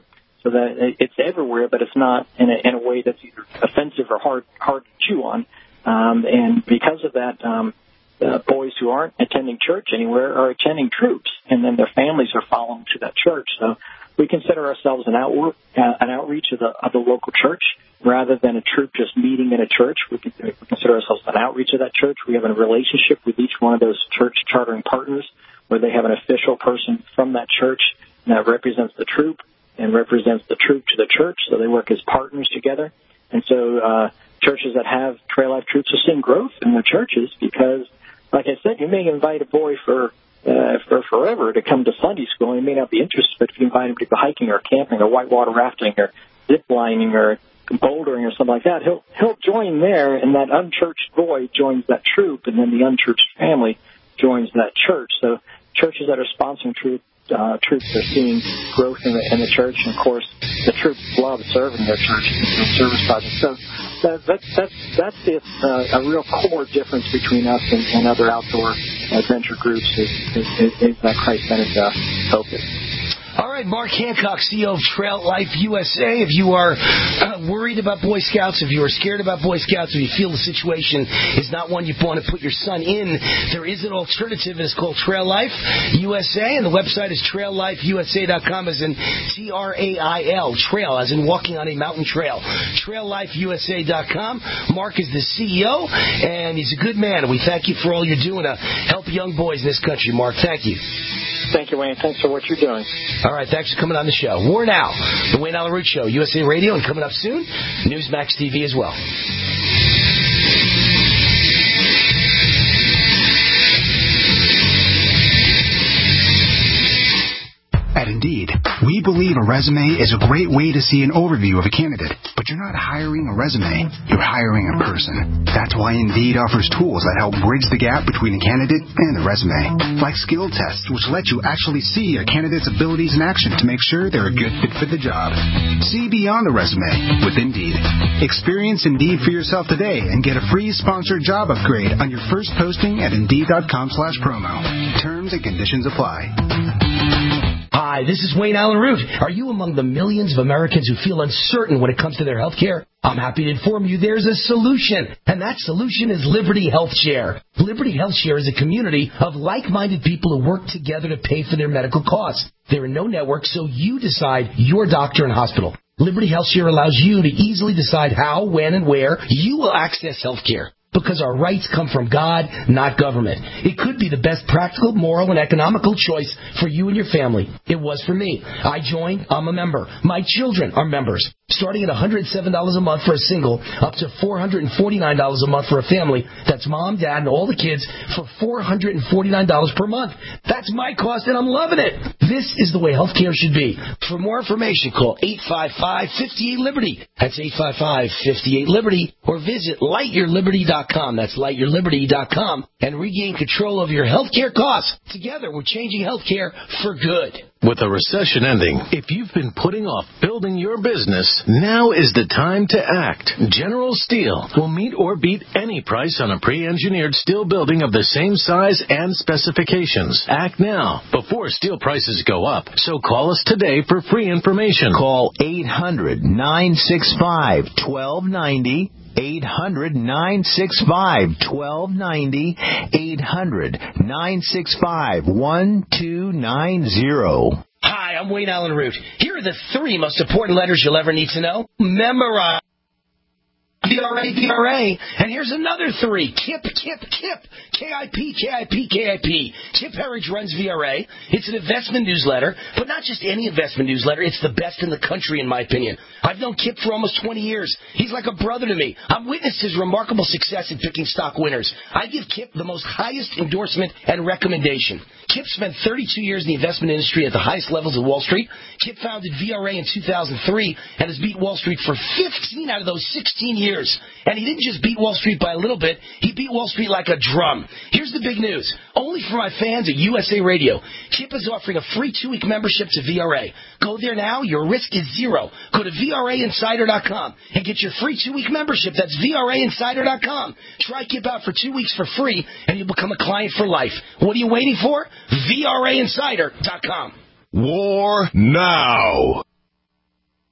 Speaker 19: so that it's everywhere, but it's not in a way that's either offensive or hard to chew on. And because of that, boys who aren't attending church anywhere are attending troops, and then their families are following to that church. So we consider ourselves an outreach of the local church rather than a troop just meeting in a church. We consider ourselves an outreach of that church. We have a relationship with each one of those church chartering partners where they have an official person from that church that represents the troop and represents the troop to the church. So they work as partners together. And so churches that have Trail Life troops are seeing growth in their churches because, like I said, you may invite a boy for forever to come to Sunday school. He may not be interested, but if you invite him to go hiking or camping or whitewater rafting or zip lining or bouldering or something like that, he'll join there, and that unchurched boy joins that troop, and then the unchurched family joins that church. So churches that are sponsoring troops are seeing growth in the church, and of course the troops love serving their church and doing service projects. So that's a real core difference between us and other outdoor adventure groups is that Christ-centered focus.
Speaker 3: All right, Mark Hancock, CEO of Trail Life USA. If you are worried about Boy Scouts, if you are scared about Boy Scouts, if you feel the situation is not one you want to put your son in, there is an alternative. It's called Trail Life USA, and the website is traillifeusa.com, as in T-R-A-I-L, trail, as in walking on a mountain trail. Traillifeusa.com. Mark is the CEO, and he's a good man, and we thank you for all you're doing to help young boys in this country. Mark, thank you.
Speaker 19: Thank you, Wayne. Thanks for what you're doing.
Speaker 3: All right, thanks for coming on the show. War Now, the Wayne Allyn Root Show, USA Radio, and coming up soon, Newsmax TV as well.
Speaker 20: At Indeed, we believe a resume is a great way to see an overview of a candidate, but you're not hiring a resume, you're hiring a person. That's why Indeed offers tools that help bridge the gap between a candidate and a resume, like skill tests, which let you actually see a candidate's abilities in action to make sure they're a good fit for the job. See beyond the resume with Indeed. Experience Indeed for yourself today and get a free sponsored job upgrade on your first posting at Indeed.com/promo. Terms and conditions apply.
Speaker 3: Hi, this is Wayne Allyn Root. Are you among the millions of Americans who feel uncertain when it comes to their health care? I'm happy to inform you there's a solution, and that solution is Liberty Health Share. Liberty Health Share is a community of like-minded people who work together to pay for their medical costs. There are no networks, so you decide your doctor and hospital. Liberty Health Share allows you to easily decide how, when, and where you will access health care. Because our rights come from God, not government. It could be the best practical, moral, and economical choice for you and your family. It was for me. I joined. I'm a member. My children are members. Starting at $107 a month for a single, up to $449 a month for a family. That's mom, dad, and all the kids for $449 per month. That's my cost, and I'm loving it. This is the way healthcare should be. For more information, call 855-58-LIBERTY. That's 855-58-LIBERTY. Or visit lightyourliberty.com. That's lightyourliberty.com. And regain control of your healthcare costs. Together, we're changing healthcare for good.
Speaker 1: With the recession ending, if you've been putting off building your business, now is the time to act. General Steel will meet or beat any price on a pre-engineered steel building of the same size and specifications. Act now before steel prices go up. So call us today for free information. Call
Speaker 21: 800-965-1290. 800-965-1290. 800-965-1290.
Speaker 3: Hi, I'm Wayne Allyn Root. Here are the 3 most important letters you'll ever need to know. Memorize. VRA. And here's another 3. KIP. KIP. Kip Herridge runs VRA. It's an investment newsletter, but not just any investment newsletter. It's the best in the country, in my opinion. I've known Kip for almost 20 years. He's like a brother to me. I've witnessed his remarkable success in picking stock winners. I give Kip the most highest endorsement and recommendation. Kip spent 32 years in the investment industry at the highest levels of Wall Street. Kip founded VRA in 2003 and has beat Wall Street for 15 out of those 16 years. And he didn't just beat Wall Street by a little bit. He beat Wall Street like a drum. Here's the big news. Only for my fans at USA Radio, Kip is offering a free 2-week membership to VRA. Go there now. Your risk is 0. Go to VRAinsider.com and get your free 2-week membership. That's VRAinsider.com. Try Kip out for 2 weeks for free, and you'll become a client for life. What are you waiting for? VRAinsider.com.
Speaker 2: War Now.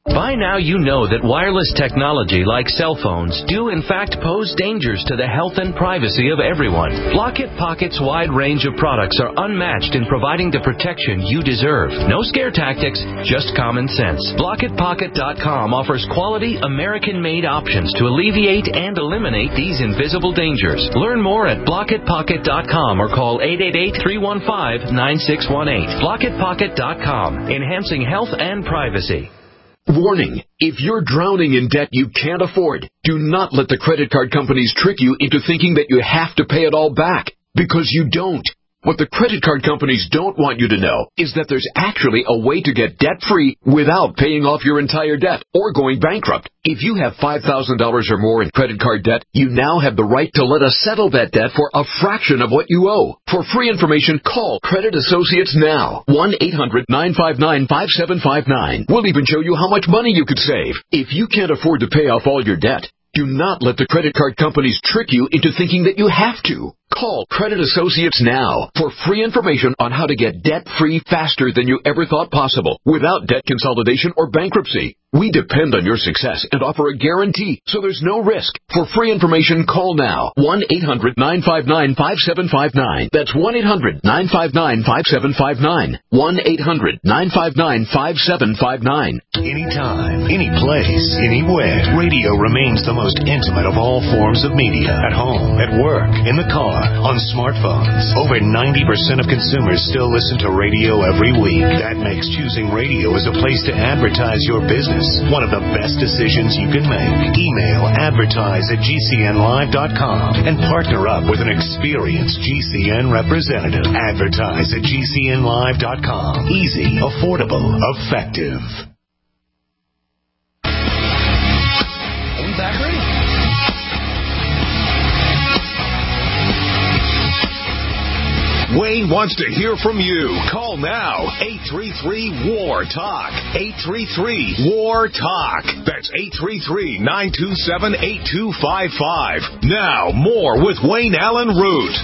Speaker 5: By now you know that wireless technology like cell phones do in fact pose dangers to the health and privacy of everyone. Blockit Pocket's wide range of products are unmatched in providing the protection you deserve. No scare tactics, just common sense. BlockitPocket.com offers quality American-made options to alleviate and eliminate these invisible dangers. Learn more at BlockitPocket.com or call 888-315-9618. BlockitPocket.com, enhancing health and privacy.
Speaker 22: Warning, if you're drowning in debt you can't afford, do not let the credit card companies trick you into thinking that you have to pay it all back, because you don't. What the credit card companies don't want you to know is that there's actually a way to get debt-free without paying off your entire debt or going bankrupt. If you have $5,000 or more in credit card debt, you now have the right to let us settle that debt for a fraction of what you owe. For free information, call Credit Associates now. 1-800-959-5759. We'll even show you how much money you could save. If you can't afford to pay off all your debt, do not let the credit card companies trick you into thinking that you have to. Call Credit Associates now for free information on how to get debt-free faster than you ever thought possible without debt consolidation or bankruptcy. We depend on your success and offer a guarantee, so there's no risk. For free information, call now. 1-800-959-5759. That's 1-800-959-5759. 1-800-959-5759.
Speaker 23: Anytime, any place, anywhere. Radio remains the most intimate of all forms of media. At home, at work, in the car, on smartphones. Over 90% of consumers still listen to radio every week. That makes choosing radio as a place to advertise your business one of the best decisions you can make. Email advertise@gcnlive.com and partner up with an experienced GCN representative. Advertise@gcnlive.com. Easy, affordable, effective.
Speaker 3: Are we back ready?
Speaker 2: Wayne wants to hear from you. Call now. 833-WAR-TALK. 833-WAR-TALK. That's 833-927-8255. Now, more with Wayne Allen Root.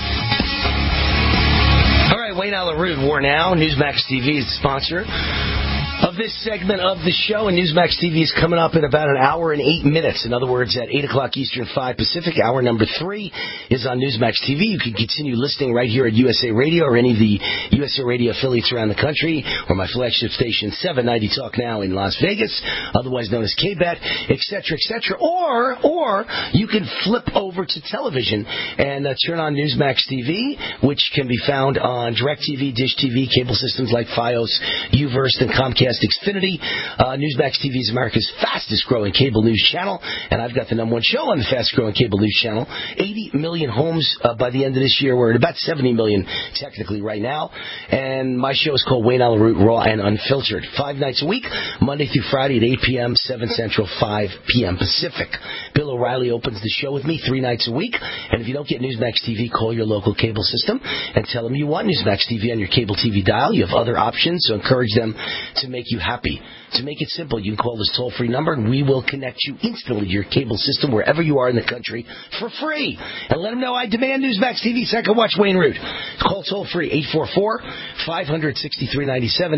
Speaker 3: All right, Wayne Allen Root, War Now. Newsmax TV is the sponsor of this segment of the show, and Newsmax TV is coming up in about an hour and 8 minutes. In other words, at 8 o'clock Eastern, 5 Pacific. Hour number 3 is on Newsmax TV. You can continue listening right here at USA Radio or any of the USA Radio affiliates around the country, or my flagship station, 790 Talk Now in Las Vegas, otherwise known as KBET, etc., etc. Or you can flip over to television and turn on Newsmax TV, which can be found on DirecTV, Dish TV, cable systems like Fios, Uverse, and Comcast Xfinity. Newsmax TV is America's fastest growing cable news channel, and I've got the number one show on the fastest growing cable news channel. 80 million homes by the end of this year. We're at about 70 million technically right now, and my show is called Wayne Allen Root, Raw and Unfiltered. 5 nights a week, Monday through Friday at 8 p.m., 7 Central, 5 p.m. Pacific. Bill O'Reilly opens the show with me 3 nights a week, and if you don't get Newsmax TV, call your local cable system and tell them you want Newsmax TV on your cable TV dial. You have other options, so encourage them to make you happy. To make it simple, you can call this toll-free number, and we will connect you instantly to your cable system wherever you are in the country for free. And let them know I demand Newsmax TV so I can watch Wayne Root. Call toll-free 844-500-6397,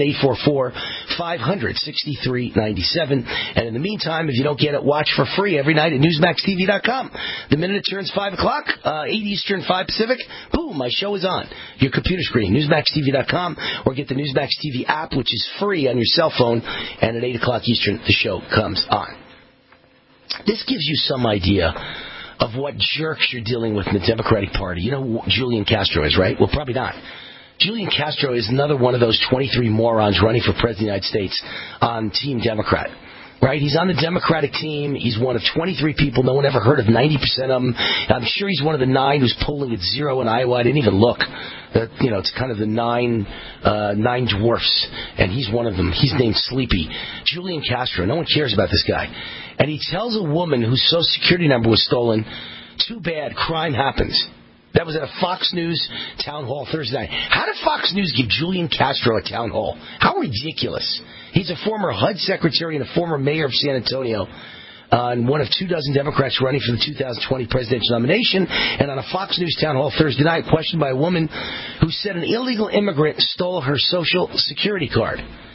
Speaker 3: 844-500-6397. And in the meantime, if you don't get it, watch for free every night at NewsmaxTV.com. The minute it turns 5 o'clock, 8 Eastern, 5 Pacific, boom, my show is on your computer screen, NewsmaxTV.com, or get the Newsmax TV app, which is free on your cell phone. And at 8 o'clock Eastern, the show comes on. This gives you some idea of what jerks you're dealing with in the Democratic Party. You know who Julian Castro is, right? Well, probably not. Julian Castro is another one of those 23 morons running for President of the United States on Team Democrat. Right? He's on the Democratic team. He's one of 23 people. No one ever heard of 90% of them. I'm sure he's one of the 9 who's polling at 0 in Iowa. I didn't even look. It's kind of the nine dwarfs, and he's one of them. He's named Sleepy. Julian Castro. No one cares about this guy. And he tells a woman whose Social Security number was stolen, too bad, crime happens. That was at a Fox News town hall Thursday night. How did Fox News give Julian Castro a town hall? How ridiculous. He's a former HUD secretary and a former mayor of San Antonio. And one of 24 Democrats running for the 2020 presidential nomination. And on a Fox News town hall Thursday night, questioned by a woman who said an illegal immigrant stole her Social Security card.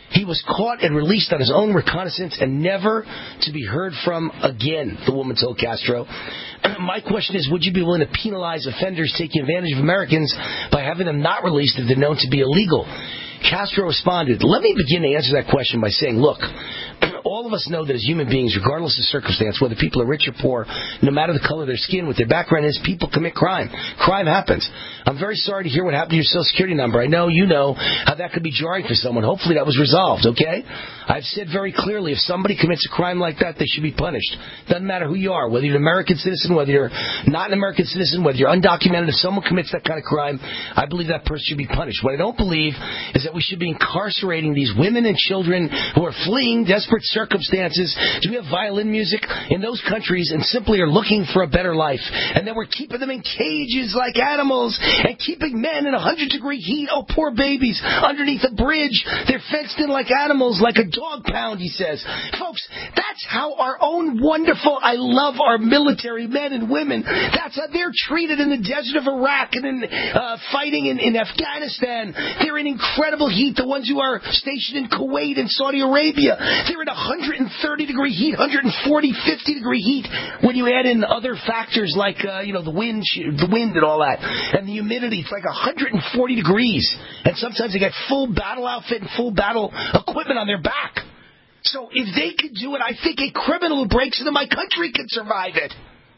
Speaker 3: He was caught and released on his own reconnaissance and never to be heard from again, the woman told Castro. My question is, would you be willing to penalize offenders taking advantage of Americans by having them not released if they're known to be illegal? Castro responded, let me begin to answer that question by saying, look, all of us know that as human beings, regardless of circumstance, whether people are rich or poor, no matter the color of their skin, what their background is, people commit crime. Crime happens. I'm very sorry to hear what happened to your Social Security number. I know you know how that could be jarring for someone. Hopefully that was resolved, okay? I've said very clearly, if somebody commits a crime like that, they should be punished. Doesn't matter who you are, whether you're an American citizen, whether you're not an American citizen, whether you're undocumented. If someone commits that kind of crime, I believe that person should be punished. What I don't believe is that we should be incarcerating these women and children who are fleeing desperate circumstances. Do we have violin music in those countries and simply are looking for a better life? And then we're keeping them in cages like animals and keeping men in 100-degree heat. Oh, poor babies underneath a bridge. They're fenced in like animals, like a dog pound, he says. Folks, that's how our own wonderful, I love our military men and women. That's how they're treated in the desert of Iraq and in fighting in Afghanistan. They're in incredible heat. The ones who are stationed in Kuwait and Saudi Arabia, they're in 130-degree heat, 140, 50-degree heat. When you add in other factors like the wind and all that, and the humidity, it's like 140 degrees. And sometimes they got full battle outfit and full battle equipment on their back. So if they could do it, I think a criminal who breaks into my country could survive it.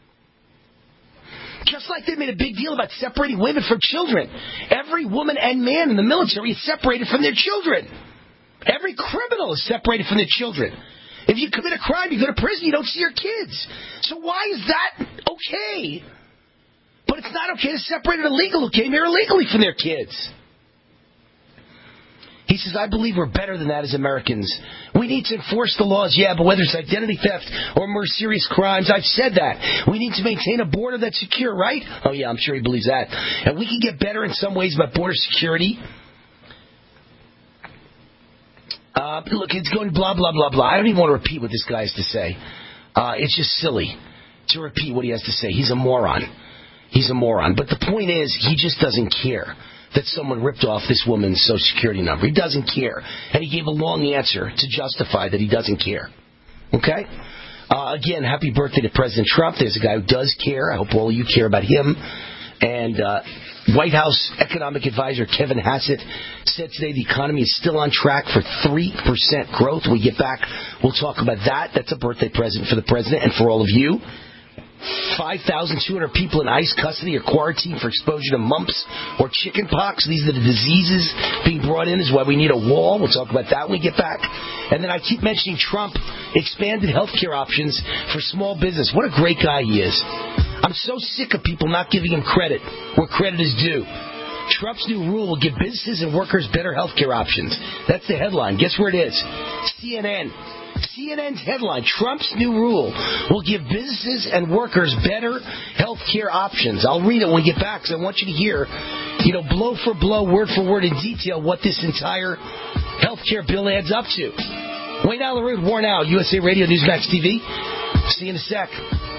Speaker 3: Just like they made a big deal about separating women from children. Every woman and man in the military is separated from their children. Every criminal is separated from their children. If you commit a crime, you go to prison, you don't see your kids. So why is that okay? But it's not okay to separate an illegal who came here illegally from their kids. He says, I believe we're better than that as Americans. We need to enforce the laws, yeah, but whether it's identity theft or more serious crimes, I've said that. We need to maintain a border that's secure, right? Oh, yeah, I'm sure he believes that. And we can get better in some ways about border security. Look, it's going blah, blah, blah, blah. I don't even want to repeat what this guy has to say. It's just silly to repeat what he has to say. He's a moron. He's a moron. But the point is, he just doesn't care that someone ripped off this woman's Social Security number. He doesn't care. And he gave a long answer to justify that he doesn't care. Okay? Again, happy birthday to President Trump. There's a guy who does care. I hope all of you care about him. And White House economic advisor Kevin Hassett said today the economy is still on track for 3% growth. When we get back, we'll talk about that. That's a birthday present for the president and for all of you. 5,200 people in ICE custody are quarantined for exposure to mumps or chicken pox. These are the diseases being brought in. Is why we need a wall. We'll talk about that when we get back. And then I keep mentioning Trump expanded health care options for small business. What a great guy he is. I'm so sick of people not giving him credit where credit is due. Trump's new rule will give businesses and workers better health care options. That's the headline. Guess where it is? CNN. CNN's headline, Trump's new rule will give businesses and workers better health care options. I'll read it when we get back because I want you to hear, blow for blow, word for word in detail what this entire health care bill adds up to. Wayne Allyn Root, War Now, USA Radio, Newsmax TV. See you in a sec.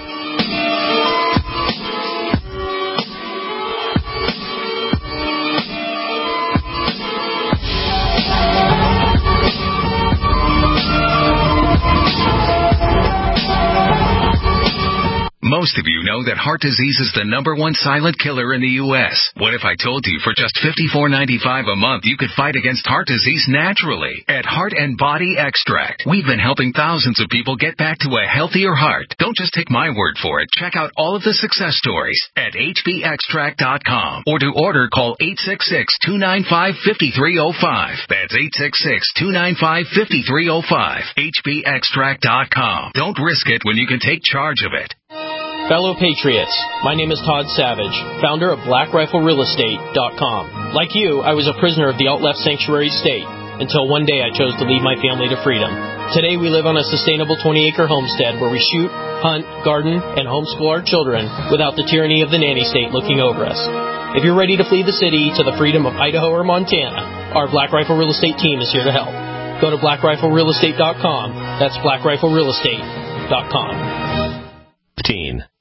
Speaker 6: Most of you know that heart disease is the #1 silent killer in the U.S. What if I told you for just $54.95 a month you could fight against heart disease naturally at Heart and Body Extract? We've been helping thousands of people get back to a healthier heart. Don't just take my word for it. Check out all of the success stories at hbextract.com. Or to order, call 866-295-5305. That's 866-295-5305. hbextract.com. Don't risk it when you can take charge of it.
Speaker 7: Fellow Patriots, my name is Todd Savage, founder of BlackRifleRealEstate.com. Like you, I was a prisoner of the out-left sanctuary state until one day I chose to lead my family to freedom. Today we live on a sustainable 20-acre homestead where we shoot, hunt, garden, and homeschool our children without the tyranny of the nanny state looking over us. If you're ready to flee the city to the freedom of Idaho or Montana, our Black Rifle Real Estate team is here to help. Go to BlackRifleRealEstate.com. That's BlackRifleRealEstate.com.